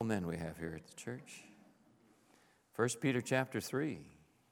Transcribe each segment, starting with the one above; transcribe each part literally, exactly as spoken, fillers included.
men we have here at the church. First Peter chapter three.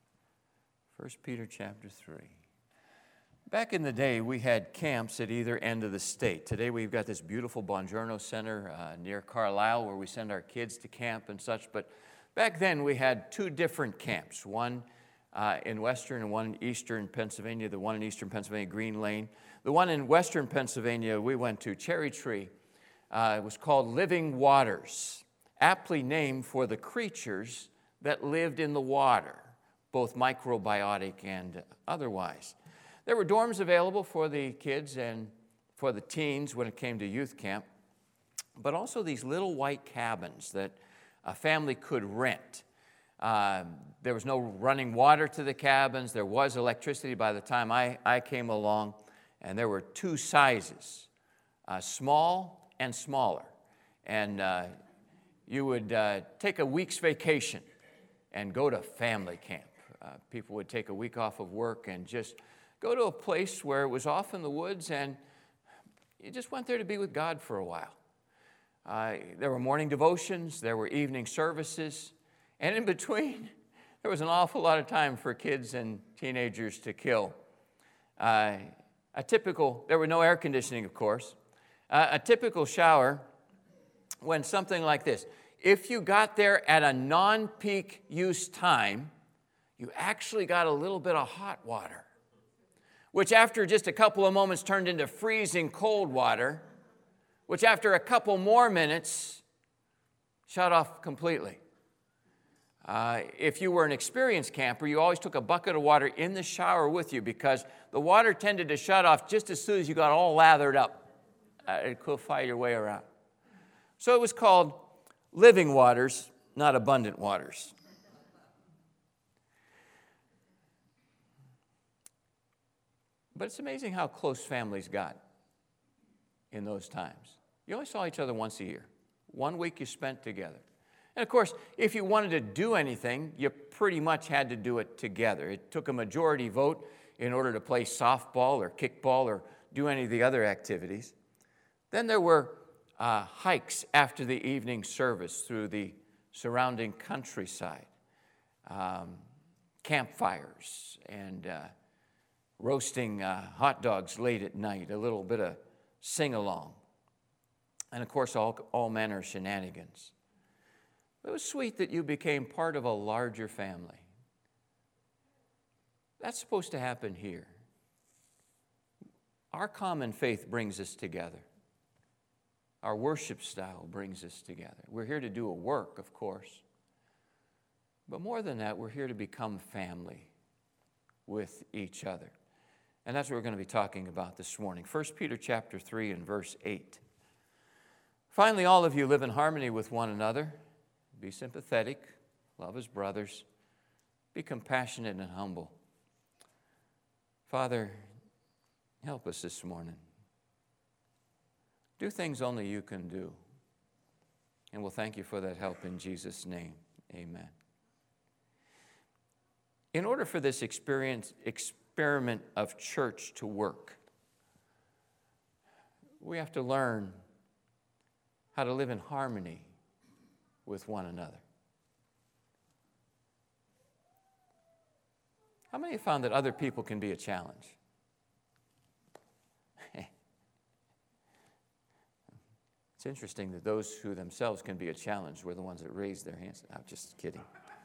First Peter chapter three. Back in the day, we had camps at either end of the state. Today, we've got this beautiful Bongiorno Center uh, near Carlisle where we send our kids to camp and such. But back then, we had two different camps, one uh, in western and one in eastern Pennsylvania. The one in eastern Pennsylvania, Green Lane. The one in western Pennsylvania we went to, Cherry Tree. Uh, it was called Living Waters, aptly named for the creatures that lived in the water, both microbiotic and otherwise. There were dorms available for the kids and for the teens when it came to youth camp, but also these little white cabins that a family could rent. Uh, there was no running water to the cabins. There was electricity by the time I, I came along, and there were two sizes, uh, small and smaller. And uh, you would uh, take a week's vacation and go to family camp. Uh, people would take a week off of work and just go to a place where it was off in the woods, and you just went there to be with God for a while. Uh, there were morning devotions, there were evening services, and in between, there was an awful lot of time for kids and teenagers to kill. Uh, a typical, there were no air conditioning, of course. Uh, a typical shower went something like this. If you got there at a non-peak use time, you actually got a little bit of hot water, which after just a couple of moments turned into freezing cold water, which after a couple more minutes shut off completely. Uh, if you were an experienced camper, you always took a bucket of water in the shower with you because the water tended to shut off just as soon as you got all lathered up. Uh, it could fight your way around. So it was called living waters, not abundant waters. But it's amazing how close families got in those times. You only saw each other once a year. One week you spent together. And of course, if you wanted to do anything, you pretty much had to do it together. It took a majority vote in order to play softball or kickball or do any of the other activities. Then there were uh, hikes after the evening service through the surrounding countryside, um, campfires, and uh, roasting uh, hot dogs late at night, a little bit of sing-along, and of course all, all manner of shenanigans. It was sweet that you became part of a larger family. That's supposed to happen here. Our common faith brings us together. Our worship style brings us together. We're here to do a work, of course, but more than that, we're here to become family with each other. And that's what we're going to be talking about this morning. First Peter chapter three and verse eight. Finally, all of you live in harmony with one another. Be sympathetic, love as brothers, be compassionate and humble. Father, help us this morning. Do things only you can do. And we'll thank you for that help in Jesus' name. Amen. In order for this experience, experiment of church to work, we have to learn how to live in harmony with one another. How many have found that other people can be a challenge? It's interesting that those who themselves can be a challenge were the ones that raised their hands. I'm just kidding.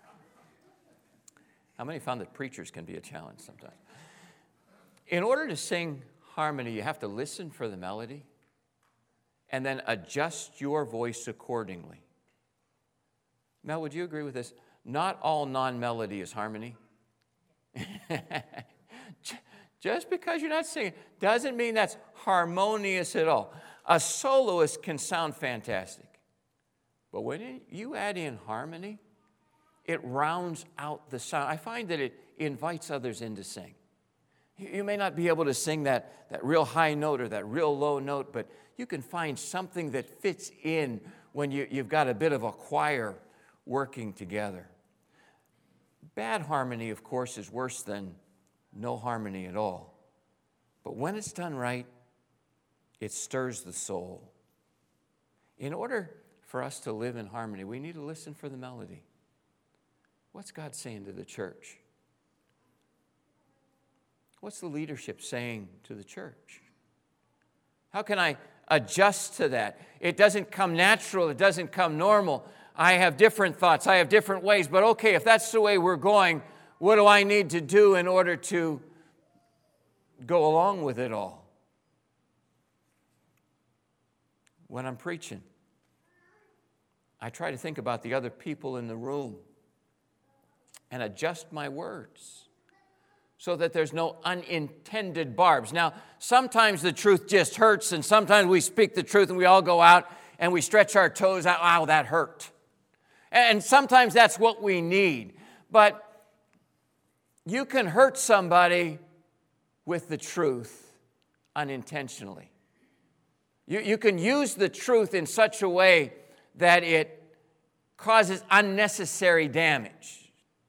How many found that preachers can be a challenge sometimes? In order to sing harmony, you have to listen for the melody and then adjust your voice accordingly. Mel, would you agree with this? Not all non-melody is harmony. Just because you're not singing doesn't mean that's harmonious at all. A soloist can sound fantastic, but when you add in harmony, it rounds out the sound. I find that it invites others in to sing. You may not be able to sing that, that real high note or that real low note, but you can find something that fits in when you, you've got a bit of a choir working together. Bad harmony, of course, is worse than no harmony at all. But when it's done right, it stirs the soul. In order for us to live in harmony, we need to listen for the melody. What's God saying to the church? What's the leadership saying to the church? How can I adjust to that? It doesn't come natural. It doesn't come normal. I have different thoughts. I have different ways. But okay, if that's the way we're going, what do I need to do in order to go along with it all? When I'm preaching, I try to think about the other people in the room and adjust my words so that there's no unintended barbs. Now, sometimes the truth just hurts, and sometimes we speak the truth and we all go out and we stretch our toes out. Wow, that hurt. And sometimes that's what we need. But you can hurt somebody with the truth unintentionally. You, you can use the truth in such a way that it causes unnecessary damage.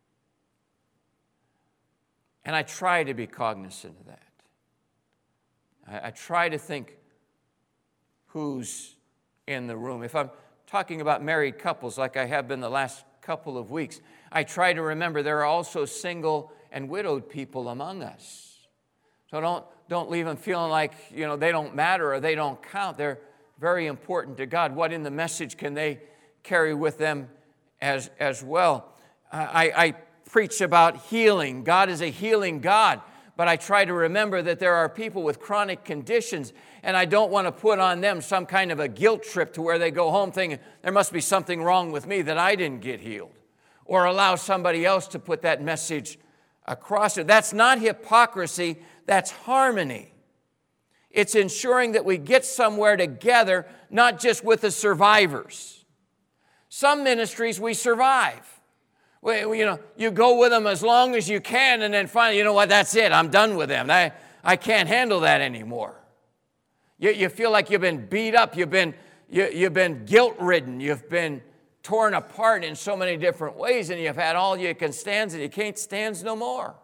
And I try to be cognizant of that. I, I try to think who's in the room. If I'm talking about married couples like I have been the last couple of weeks, I try to remember there are also single and widowed people among us. So don't, don't leave them feeling like, you know, they don't matter or they don't count. They're very important to God. What in the message can they carry with them as, as well? I, I preach about healing. God is a healing God. But I try to remember that there are people with chronic conditions, and I don't want to put on them some kind of a guilt trip to where they go home thinking, there must be something wrong with me that I didn't get healed, or allow somebody else to put that message across it. That's not hypocrisy, that's harmony. It's ensuring that we get somewhere together, not just with the survivors. Some ministries we survive. Well, you know, you go with them as long as you can, and then finally, you know what, that's it, I'm done with them. I, I can't handle that anymore. You, you feel like you've been beat up, you've been, you, you've been guilt-ridden, you've been torn apart in so many different ways, and you've had all you can stand, and you can't stand no more.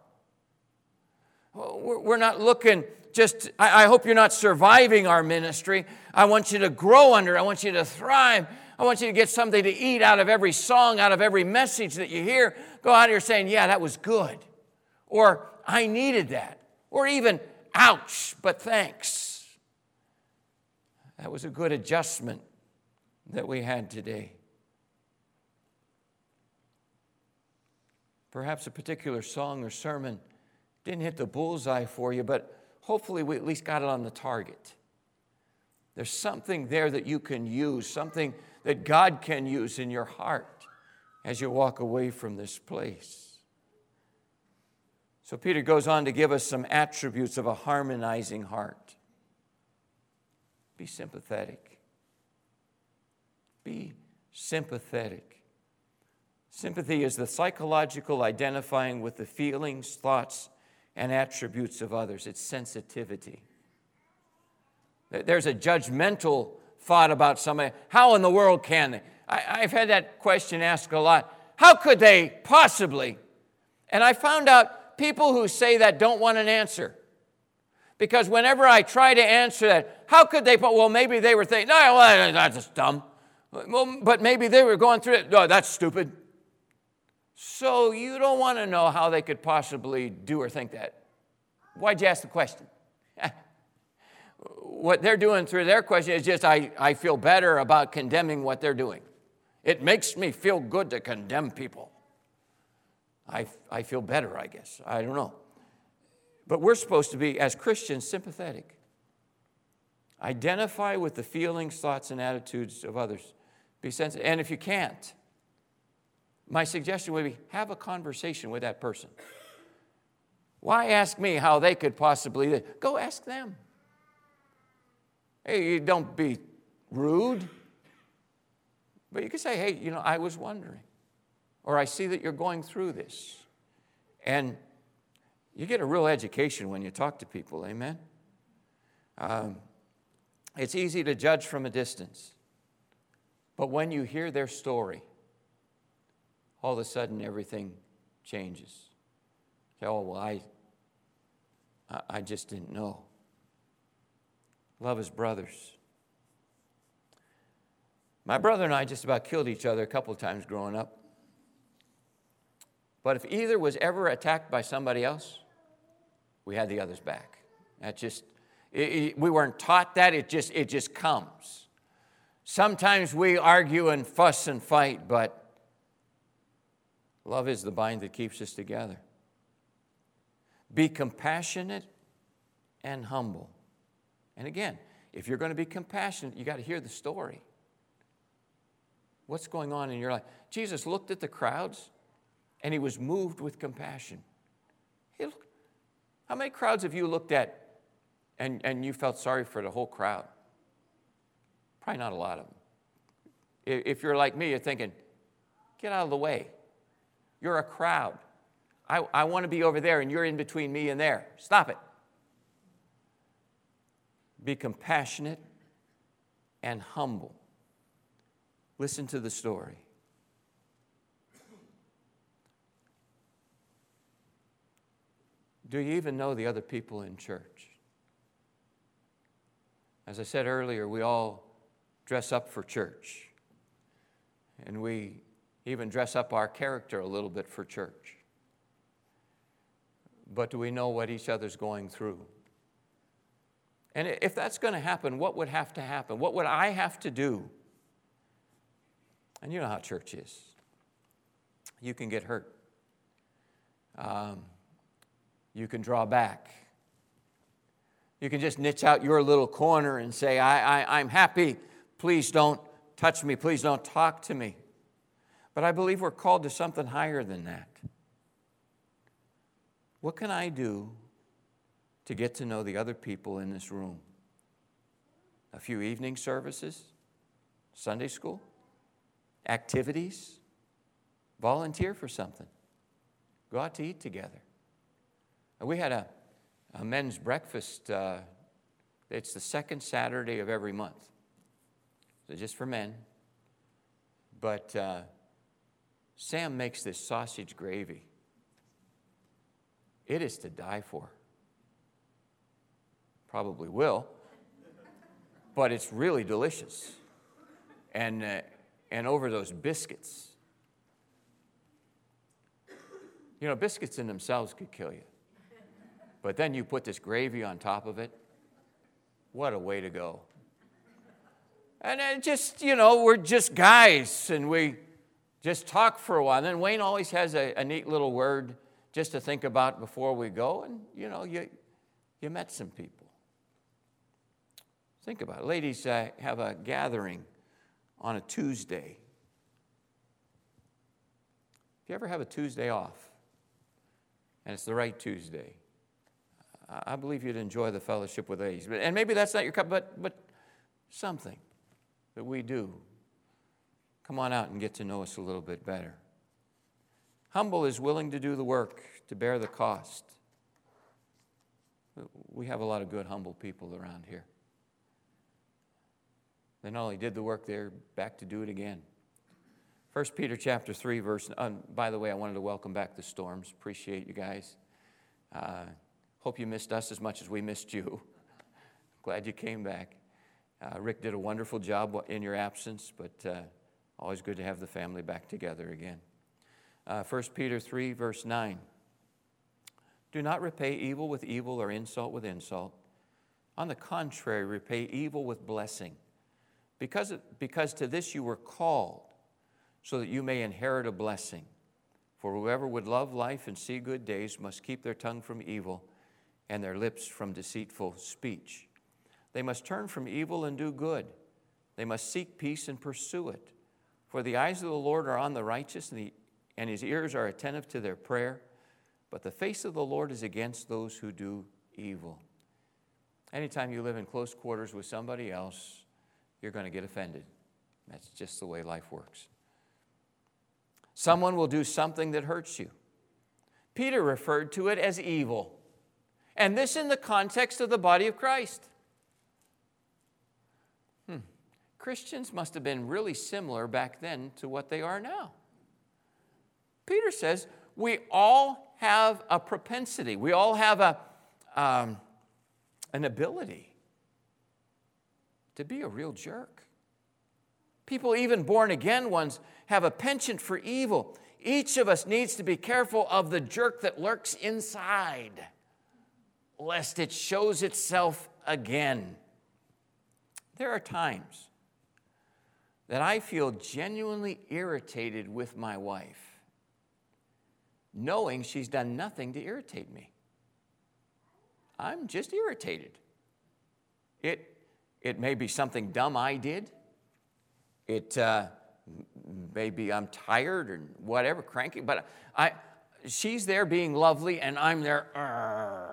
We're not looking just, I, I hope you're not surviving our ministry. I want you to grow under it. I want you to thrive. I want you to get something to eat out of every song, out of every message that you hear. Go out here saying, yeah, that was good. Or, I needed that. Or even, ouch, but thanks. That was a good adjustment that we had today. Perhaps a particular song or sermon didn't hit the bullseye for you, but hopefully we at least got it on the target. There's something there that you can use, something that God can use in your heart as you walk away from this place. So Peter goes on to give us some attributes of a harmonizing heart. Be sympathetic. Be sympathetic. Sympathy is the psychological identifying with the feelings, thoughts, and attributes of others. It's sensitivity. There's a judgmental thought about somebody. How in the world can they? I, I've had that question asked a lot. How could they possibly? And I found out people who say that don't want an answer. Because whenever I try to answer that, how could they? Well, maybe they were thinking, no, well, that's just dumb. Well, but maybe they were going through it. No, that's stupid. So you don't want to know how they could possibly do or think that. Why'd you ask the question? What they're doing through their question is just, I, I feel better about condemning what they're doing. It makes me feel good to condemn people. I, I feel better, I guess. I don't know. But we're supposed to be, as Christians, sympathetic. Identify with the feelings, thoughts, and attitudes of others. Be sensitive. And if you can't, my suggestion would be have a conversation with that person. Why ask me how they could possibly? Go ask them. Hey, you don't be rude. But you can say, hey, you know, I was wondering. Or I see that you're going through this. And you get a real education when you talk to people, amen? Um, it's easy to judge from a distance. But when you hear their story, all of a sudden everything changes. Say, oh, well, I, I just didn't know. Love his brothers. My brother and I just about killed each other a couple of times growing up. But if either was ever attacked by somebody else, we had the other's back. That just, it, it, we weren't taught that. It just, it just comes. Sometimes we argue and fuss and fight, but love is the bind that keeps us together. Be compassionate and humble. And again, if you're going to be compassionate, you got to hear the story. What's going on in your life? Jesus looked at the crowds, and he was moved with compassion. He looked, how many crowds have you looked at and, and you felt sorry for the whole crowd? Probably not a lot of them. If you're like me, you're thinking, get out of the way. You're a crowd. I, I want to be over there, and you're in between me and there. Stop it. Be compassionate and humble. Listen to the story. Do you even know the other people in church? As I said earlier, we all dress up for church. And we even dress up our character a little bit for church. But do we know what each other's going through? And if that's going to happen, what would have to happen? What would I have to do? And you know how church is. You can get hurt. Um, you can draw back. You can just niche out your little corner and say, I, I, I'm happy. Please don't touch me. Please don't talk to me. But I believe we're called to something higher than that. What can I do to get to know the other people in this room? A few evening services, Sunday school, activities, volunteer for something, go out to eat together. We had a, a men's breakfast. Uh, it's the second Saturday of every month. So just for men. But uh, Sam makes this sausage gravy. It is to die for. Probably will. But it's really delicious. And, uh, and over those biscuits. You know, biscuits in themselves could kill you. But then you put this gravy on top of it. What a way to go. And then just, you know, we're just guys, and we just talk for a while. And then Wayne always has a, a neat little word just to think about before we go. And, you know, you, you met some people. Think about it. Ladies uh, have a gathering on a Tuesday. If you ever have a Tuesday off, and it's the right Tuesday, I believe you'd enjoy the fellowship with ladies. And maybe that's not your cup, but, but something that we do. Come on out and get to know us a little bit better. Humble is willing to do the work, to bear the cost. We have a lot of good, humble people around here. They not only did the work, they're back to do it again. First Peter chapter three, verse, uh, by the way, I wanted to welcome back the Storms. Appreciate you guys. Uh, hope you missed us as much as we missed you. Glad you came back. Uh, Rick did a wonderful job in your absence, but uh, always good to have the family back together again. Uh, First Peter three, verse nine. Do not repay evil with evil or insult with insult. On the contrary, repay evil with blessing. Because, because to this you were called, so that you may inherit a blessing. For whoever would love life and see good days must keep their tongue from evil and their lips from deceitful speech. They must turn from evil and do good. They must seek peace and pursue it. For the eyes of the Lord are on the righteous, and, the, and his ears are attentive to their prayer. But the face of the Lord is against those who do evil. Anytime you live in close quarters with somebody else, you're going to get offended. That's just the way life works. Someone will do something that hurts you. Peter referred to it as evil. And this in the context of the body of Christ. Hmm. Christians must have been really similar back then to what they are now. Peter says we all have a propensity. We all have a, um, an ability to be a real jerk. People, even born-again ones, have a penchant for evil. Each of us needs to be careful of the jerk that lurks inside, lest it shows itself again. There are times that I feel genuinely irritated with my wife, knowing she's done nothing to irritate me. I'm just irritated. It, it may be something dumb I did. It uh, maybe I'm tired or whatever, cranky, but I, she's there being lovely and I'm there. Argh.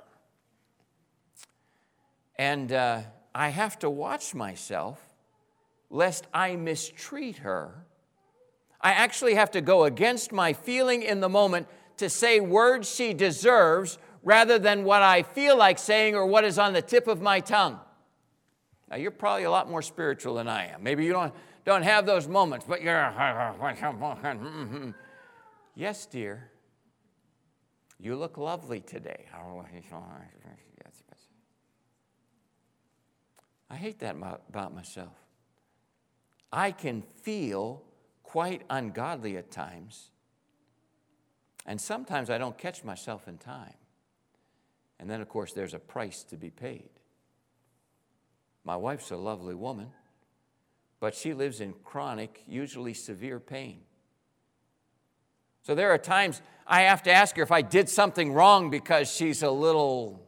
And uh, I have to watch myself lest I mistreat her. I actually have to go against my feeling in the moment to say words she deserves rather than what I feel like saying or what is on the tip of my tongue. Now, you're probably a lot more spiritual than I am. Maybe you don't, don't have those moments, but you're... Yes, dear. You look lovely today. I hate that about myself. I can feel quite ungodly at times, and sometimes I don't catch myself in time. And then, of course, there's a price to be paid. My wife's a lovely woman, but she lives in chronic, usually severe pain. So there are times I have to ask her if I did something wrong because she's a little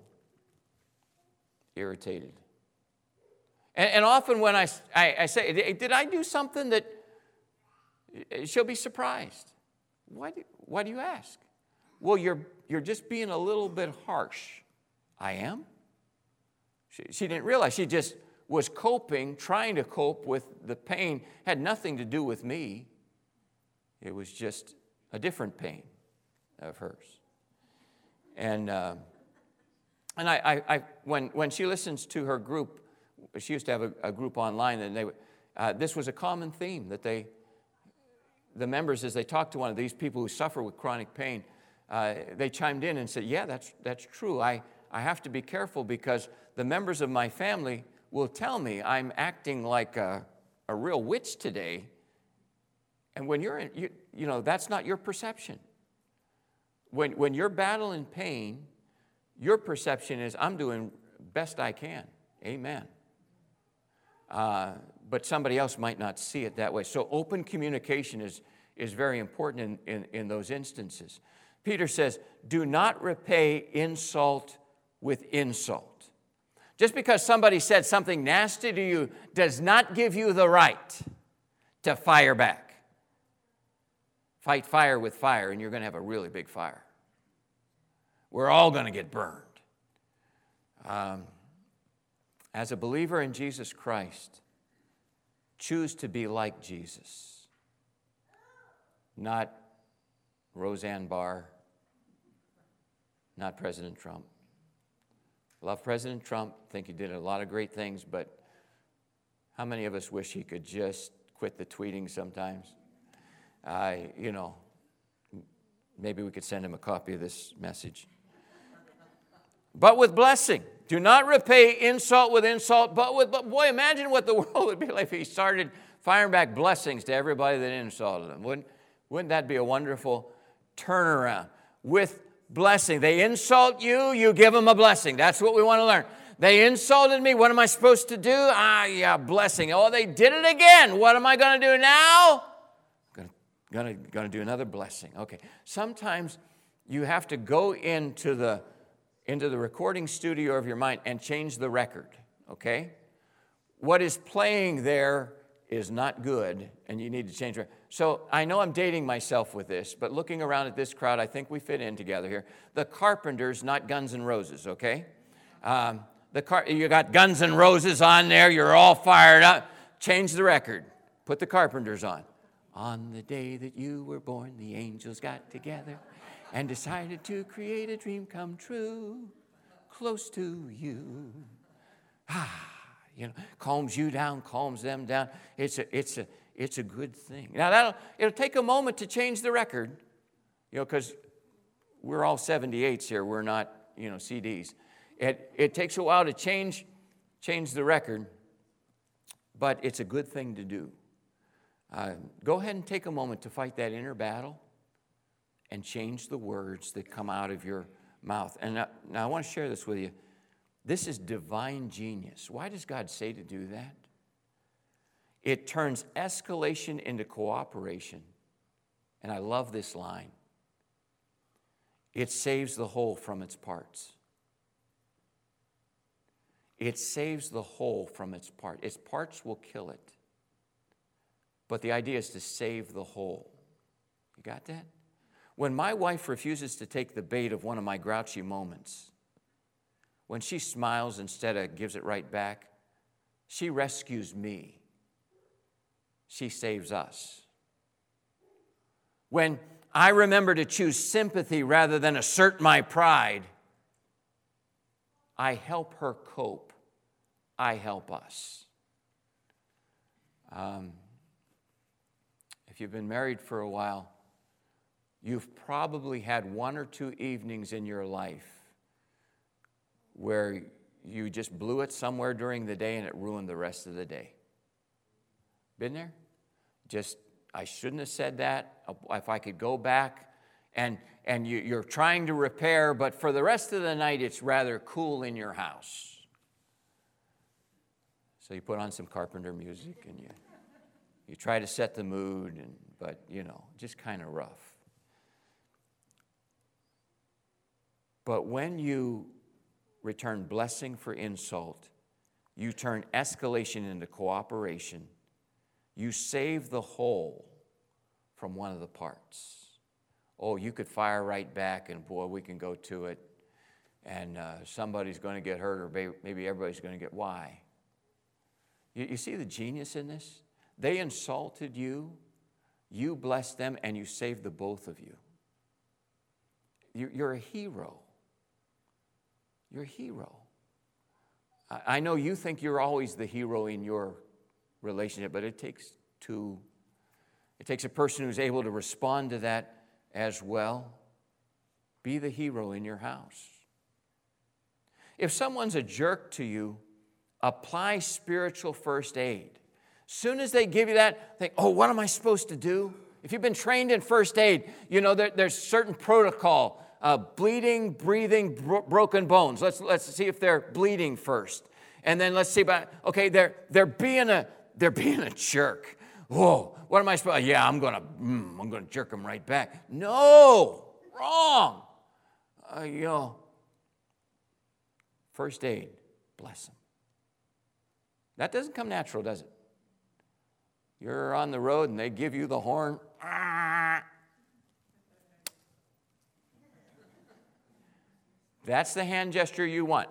irritated. And, and often when I, I, I say, did I do something that, she'll be surprised. Why do, why do you ask? Well, you're, you're just being a little bit harsh. I am? She, she didn't realize. She just was coping, trying to cope with the pain. Had nothing to do with me. It was just a different pain of hers. And uh, and I, I, I when when she listens to her group, she used to have a, a group online, and they uh, this was a common theme that they, the members, as they talked to one of these people who suffer with chronic pain, uh, they chimed in and said, "Yeah, that's that's true. I I have to be careful because the members of my family will tell me I'm acting like a, a real witch today." And when you're in, you, you know, that's not your perception. When, when you're battling pain, your perception is, I'm doing best I can. Amen. Uh, but somebody else might not see it that way. So open communication is, is very important in, in, in those instances. Peter says, do not repay insult with insult. Just because somebody said something nasty to you does not give you the right to fire back. Fight fire with fire, and you're going to have a really big fire. We're all going to get burned. Um, as a believer in Jesus Christ, choose to be like Jesus. Not Roseanne Barr, not President Trump. Love President Trump, think he did a lot of great things, but how many of us wish he could just quit the tweeting sometimes? I, you know, maybe we could send him a copy of this message. But with blessing. Do not repay insult with insult, but with, but boy, imagine what the world would be like if he started firing back blessings to everybody that insulted him. Wouldn't, wouldn't that be a wonderful turnaround? With blessing. They insult you, you give them a blessing. That's what we want to learn. They insulted me. What am I supposed to do? Ah, yeah, blessing. Oh, they did it again. What am I going to do now? Gonna, gonna do another blessing. Okay. Sometimes you have to go into the into the recording studio of your mind and change the record. Okay? What is playing there is not good, and you need to change it. So I know I'm dating myself with this, but looking around at this crowd, I think we fit in together here. The Carpenters, not Guns N' Roses. Okay? Um, the car, you got Guns N' Roses on there. You're all fired up. Change the record. Put the Carpenters on. On the day that you were born, the angels got together and decided to create a dream come true, close to you. Ah, you know, calms you down, calms them down. It's a, it's a, it's a good thing. Now that'll, it'll take a moment to change the record, you know, because we're all seventy-eights here. We're not, you know, C Ds. It, it takes a while to change, change the record, but it's a good thing to do. Uh, go ahead and take a moment to fight that inner battle and change the words that come out of your mouth. And now, now I want to share this with you. This is divine genius. Why does God say to do that? It turns escalation into cooperation. And I love this line. It saves the whole from its parts. It saves the whole from its part. Its parts will kill it. But the idea is to save the whole. You got that? When my wife refuses to take the bait of one of my grouchy moments, when she smiles instead of gives it right back, she rescues me. She saves us. When I remember to choose sympathy rather than assert my pride, I help her cope. I help us. Um, if you've been married for a while, you've probably had one or two evenings in your life where you just blew it somewhere during the day and it ruined the rest of the day. Been there? Just, I shouldn't have said that. If I could go back, and, and you, you're trying to repair, but for the rest of the night, it's rather cool in your house. So you put on some Carpenter music and you, you try to set the mood, and, but, you know, just kind of rough. But when you return blessing for insult, you turn escalation into cooperation. You save the whole from one of the parts. Oh, you could fire right back, and boy, we can go to it, and uh, somebody's going to get hurt, or maybe everybody's going to get, why? You, you see the genius in this? They insulted you, you blessed them, and you saved the both of you. you you're a hero. You're a hero. I, I know you think you're always the hero in your relationship, but it takes two. It takes a person who's able to respond to that as well. Be the hero in your house. If someone's a jerk to you, apply spiritual first aid. Soon as they give you that, think, oh, what am I supposed to do? If you've been trained in first aid, you know there, there's certain protocol. Uh, bleeding, breathing, bro- broken bones. Let's let's see if they're bleeding first, and then let's see about. Okay, they're they're being a they're being a jerk. Whoa, what am I supposed? Yeah, I'm gonna mm, I'm gonna jerk them right back. No, wrong. Uh, you know, first aid, bless them. That doesn't come natural, does it? You're on the road and they give you the horn. Ah. That's the hand gesture you want.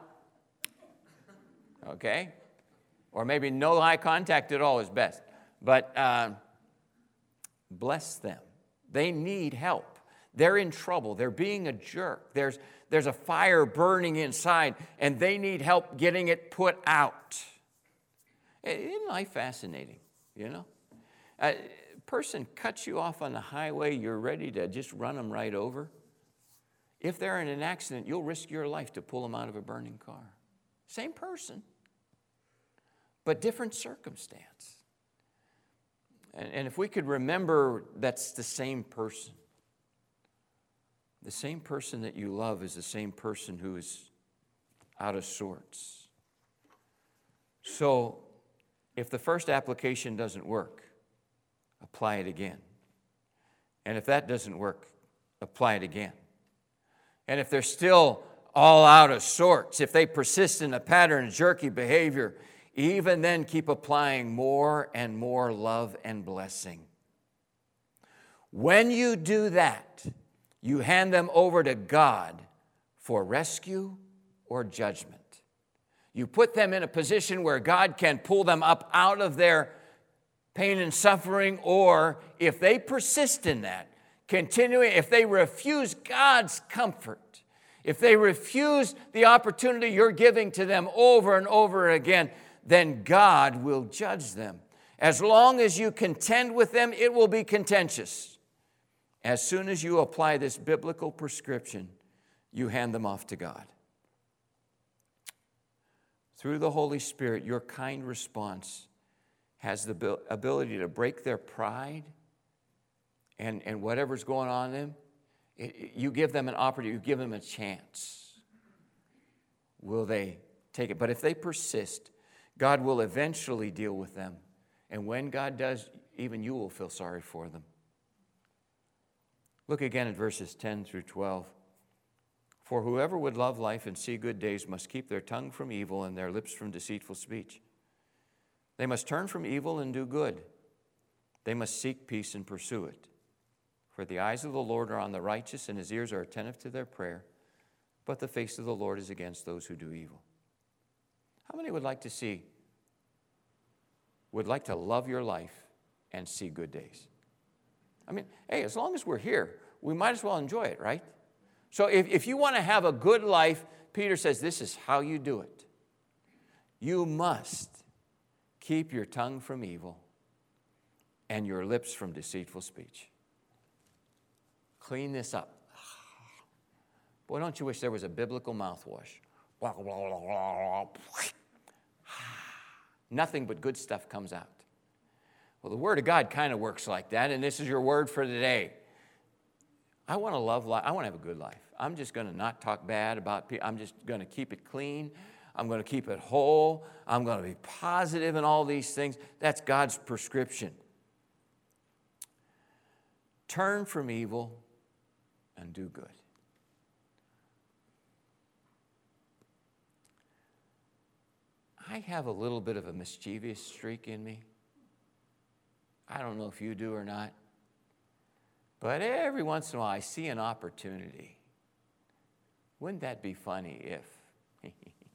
Okay? Or maybe no eye contact at all is best. But uh, bless them. They need help. They're in trouble. They're being a jerk. There's, there's a fire burning inside, and they need help getting it put out. Isn't life fascinating, you know? A person cuts you off on the highway, you're ready to just run them right over. If they're in an accident, you'll risk your life to pull them out of a burning car. Same person, but different circumstance. And, and if we could remember that's the same person, the same person that you love is the same person who is out of sorts. So if the first application doesn't work, apply it again. And if that doesn't work, apply it again. And if they're still all out of sorts, if they persist in a pattern of jerky behavior, even then keep applying more and more love and blessing. When you do that, you hand them over to God for rescue or judgment. You put them in a position where God can pull them up out of their pain and suffering, or if they persist in that, continuing, if they refuse God's comfort, if they refuse the opportunity you're giving to them over and over again, then God will judge them. As long as you contend with them, it will be contentious. As soon as you apply this biblical prescription, you hand them off to God. Through the Holy Spirit, your kind response has the abil- ability to break their pride and, and whatever's going on in them, it, it, you give them an opportunity, you give them a chance. Will they take it? But if they persist, God will eventually deal with them. And when God does, even you will feel sorry for them. Look again at verses ten through twelve. For whoever would love life and see good days must keep their tongue from evil and their lips from deceitful speech. They must turn from evil and do good. They must seek peace and pursue it. For the eyes of the Lord are on the righteous, and his ears are attentive to their prayer. But the face of the Lord is against those who do evil. How many would like to see, would like to love your life and see good days? I mean, hey, as long as we're here, we might as well enjoy it, right? So if, if you want to have a good life, Peter says this is how you do it. You must keep your tongue from evil and your lips from deceitful speech. Clean this up. Boy, don't you wish there was a biblical mouthwash? Nothing but good stuff comes out. Well, the Word of God kind of works like that, and this is your word for today. I want to love life. I want to have a good life. I'm just going to not talk bad about people. I'm just going to keep it clean. I'm going to keep it whole. I'm going to be positive in all these things. That's God's prescription. Turn from evil and do good. I have a little bit of a mischievous streak in me. I don't know if you do or not. But every once in a while I see an opportunity. Wouldn't that be funny if?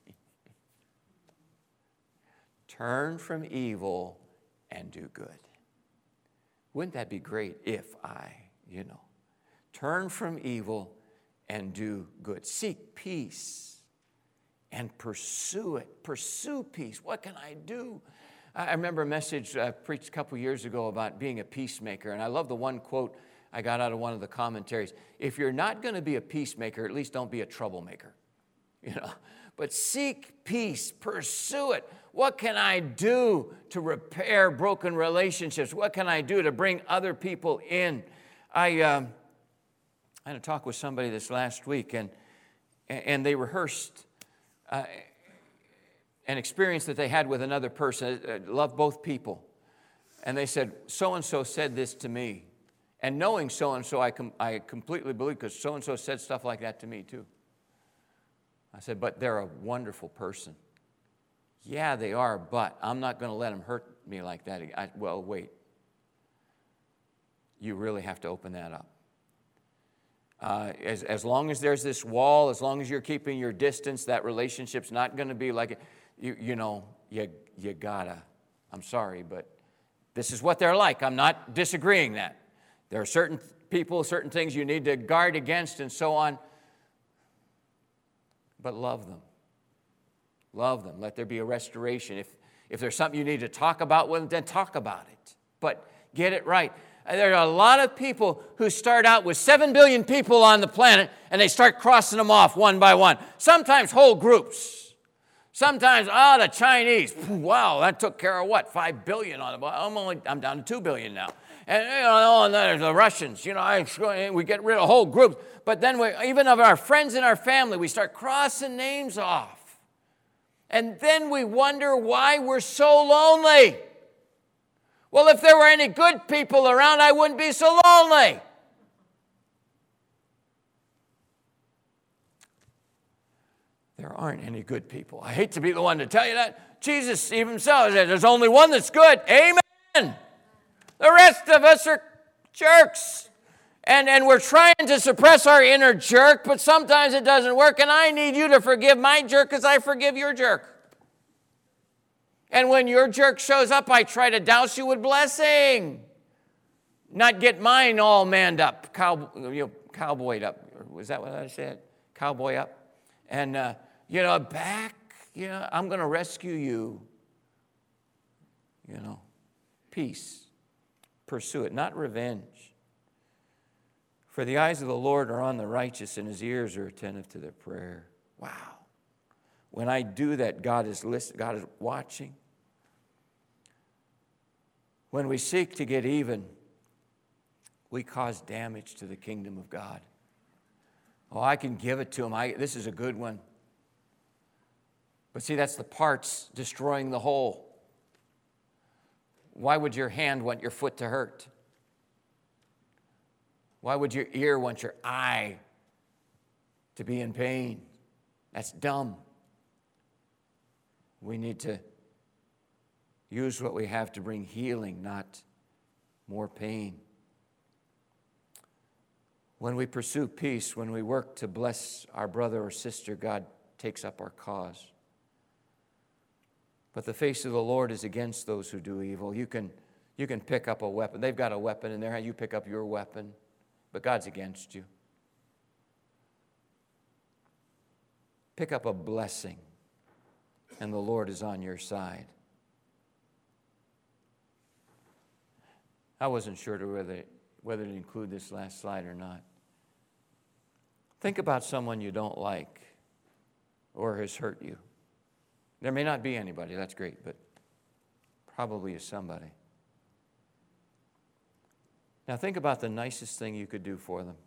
Turn from evil and do good. Wouldn't that be great if I, you know, turn from evil and do good. Seek peace and pursue it. Pursue peace. What can I do? I remember a message I preached a couple years ago about being a peacemaker, and I love the one quote I got out of one of the commentaries. If you're not going to be a peacemaker, at least don't be a troublemaker. You know, but seek peace, pursue it. What can I do to repair broken relationships? What can I do to bring other people in? I, um, I had a talk with somebody this last week, and and they rehearsed uh, an experience that they had with another person. Uh, loved both people, and they said, so-and-so said this to me. And knowing so-and-so, I, com- I completely believe, because so-and-so said stuff like that to me too. I said, but they're a wonderful person. Yeah, they are, but I'm not going to let them hurt me like that. I, well, wait. You really have to open that up. Uh, as, as long as there's this wall, as long as you're keeping your distance, that relationship's not going to be like, you, you know, you, you gotta. I'm sorry, but this is what they're like. I'm not disagreeing that. There are certain people, certain things you need to guard against and so on. But love them. Love them. Let there be a restoration. If, if there's something you need to talk about with them, then talk about it. But get it right. There are a lot of people who start out with seven billion people on the planet, and they start crossing them off one by one. Sometimes whole groups. Sometimes, ah, oh, the Chinese. Wow, that took care of what? five billion on the I'm only I'm down to two billion now. And, you know, and then there's the Russians. You know, I, we get rid of whole groups. But then we, even of our friends and our family, we start crossing names off. And then we wonder why we're so lonely. Well, if there were any good people around, I wouldn't be so lonely. There aren't any good people. I hate to be the one to tell you that. Jesus even himself said, there's only one that's good. Amen. The rest of us are jerks. And, and we're trying to suppress our inner jerk, but sometimes it doesn't work. And I need you to forgive my jerk as I forgive your jerk. And when your jerk shows up, I try to douse you with blessing. Not get mine all manned up, cow, you know, cowboyed up. Was that what I said? Cowboy up. And, uh, you know, back, you know, I'm going to rescue you. You know, peace. Pursue it, not revenge. For the eyes of the Lord are on the righteous, and his ears are attentive to their prayer. Wow. When I do that, God is listening, God is watching. When we seek to get even, we cause damage to the kingdom of God. Oh, I can give it to him. I, this is a good one. But see, that's the parts destroying the whole. Why would your hand want your foot to hurt? Why would your ear want your eye to be in pain? That's dumb. We need to use what we have to bring healing, not more pain. When we pursue peace, when we work to bless our brother or sister, God takes up our cause. But the face of the Lord is against those who do evil. You can, you can pick up a weapon. They've got a weapon in their hand. You pick up your weapon. But God's against you. Pick up a blessing, and the Lord is on your side. I wasn't sure to whether, whether to include this last slide or not. Think about someone you don't like or has hurt you. There may not be anybody, that's great, but probably is somebody. Now think about the nicest thing you could do for them.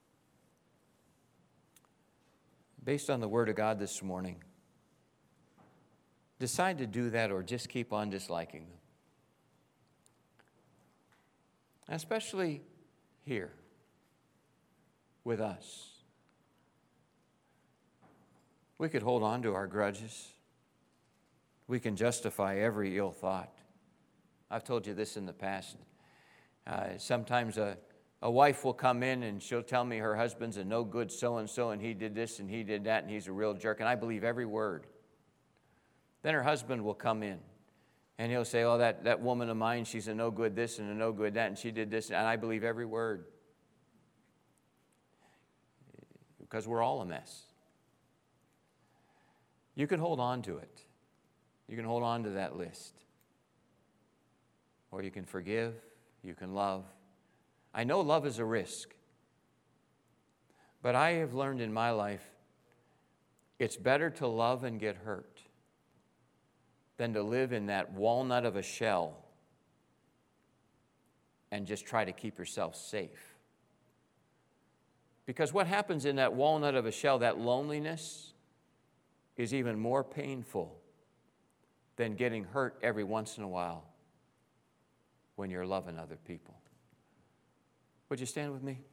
Based on the Word of God this morning, decide to do that or just keep on disliking them. Especially here with us. We could hold on to our grudges. We can justify every ill thought. I've told you this in the past. Uh, sometimes a, a wife will come in and she'll tell me her husband's a no good so-and-so and he did this and he did that and he's a real jerk, and I believe every word. Then her husband will come in and he'll say, oh, that, that woman of mine, she's a no good this and a no good that and she did this, and I believe every word. Because we're all a mess. You can hold on to it. You can hold on to that list. Or you can forgive. You can love. I know love is a risk. But I have learned in my life, it's better to love and get hurt than to live in that walnut of a shell and just try to keep yourself safe. Because what happens in that walnut of a shell, that loneliness, is even more painful than getting hurt every once in a while when you're loving other people. Would you stand with me?